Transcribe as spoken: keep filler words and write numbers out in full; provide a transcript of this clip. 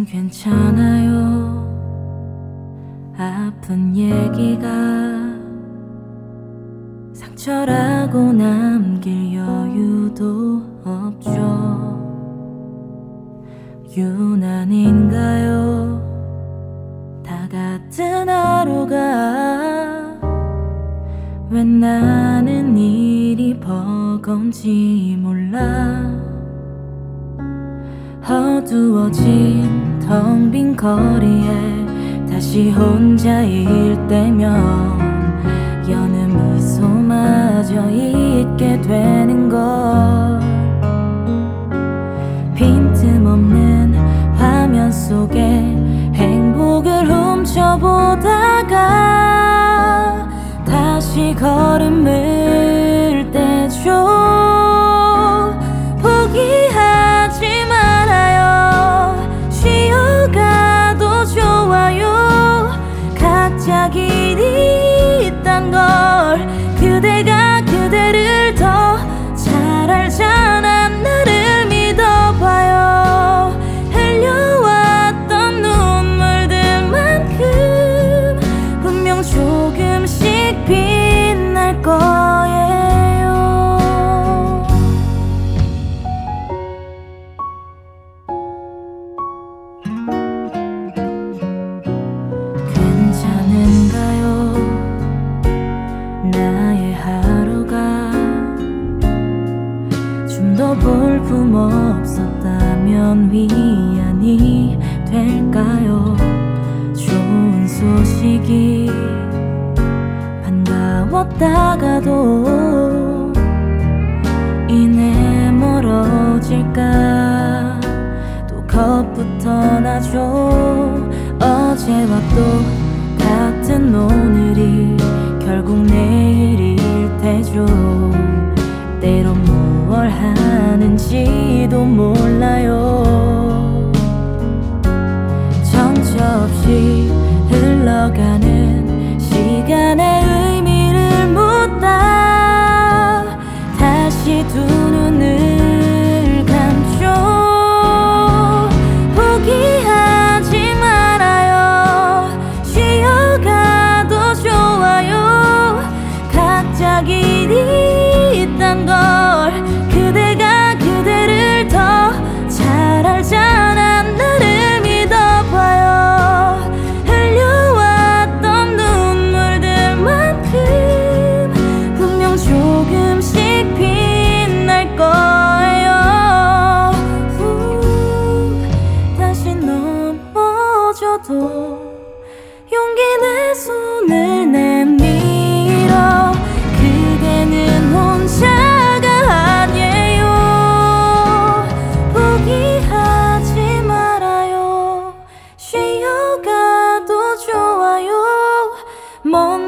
전 괜찮아요. 아픈 얘기가 상처라고 남길 여유도 없죠. 유난인가요? 다 같은 하루가 왜 나는 이리 버거운지 몰라. 어두워진 텅 빈 거리에 다시 혼자일 때면 여느 미소마저 잊게 되는 걸. 빈틈없는 화면 속에 행복을 훔쳐보다가 다시 걸음을 떼죠. 포기하지 말아요. 쉬어가도 좋아요. 각자 길이 있단 걸 그대가 그대를 더 잘 알잖아. 나를 믿어봐요. 흘려왔던 눈물들만큼 분명 조금씩 빛날 거예요. 괜찮은가요? 나의 하루가 좀 더 볼품 없었다면 위안이 될까요? 좋은 소식이 반가웠다가도 이내 멀어질까 또 겁부터 나죠. 어제와 똑같은 오늘이 결국 내일일 테죠. 때론 무얼 하는지도 몰라요. 정처 없이 흘러가는 시간의 의미를 묻다 다시 두 눈을 감죠. 포기하지 말아요. 쉬어가도 좋아요. 각자 길이 있단 걸 그대가 그대를 더 잘 알잖아. 나를 믿어봐요. 흘려왔던 눈물들만큼 분명 조금씩 빛날 거예요. 우, 다시 넘어져도 용기 내 손을 내밀어. 그대는 혼자가 아니에요. 포기하지 말아요. 쉬어가도 좋아요. 먼